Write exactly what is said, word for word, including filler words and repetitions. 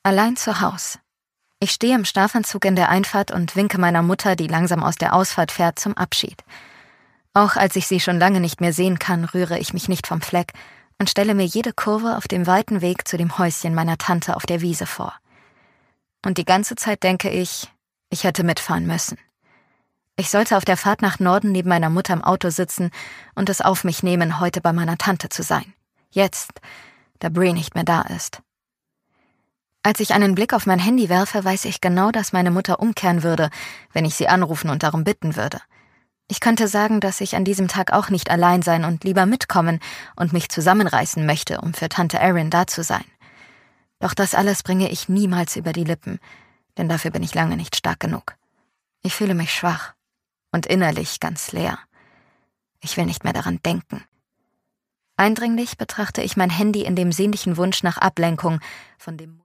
Allein zu Haus. Ich stehe im Schlafanzug in der Einfahrt und winke meiner Mutter, die langsam aus der Ausfahrt fährt, zum Abschied. Auch als ich sie schon lange nicht mehr sehen kann, rühre ich mich nicht vom Fleck und stelle mir jede Kurve auf dem weiten Weg zu dem Häuschen meiner Tante auf der Wiese vor. Und die ganze Zeit denke ich, ich hätte mitfahren müssen. Ich sollte auf der Fahrt nach Norden neben meiner Mutter im Auto sitzen und es auf mich nehmen, heute bei meiner Tante zu sein. Jetzt, da Bree nicht mehr da ist. Als ich einen Blick auf mein Handy werfe, weiß ich genau, dass meine Mutter umkehren würde, wenn ich sie anrufen und darum bitten würde. Ich könnte sagen, dass ich an diesem Tag auch nicht allein sein und lieber mitkommen und mich zusammenreißen möchte, um für Tante Erin da zu sein. Doch das alles bringe ich niemals über die Lippen, denn dafür bin ich lange nicht stark genug. Ich fühle mich schwach und innerlich ganz leer. Ich will nicht mehr daran denken. Eindringlich betrachte ich mein Handy in dem sehnlichen Wunsch nach Ablenkung, von dem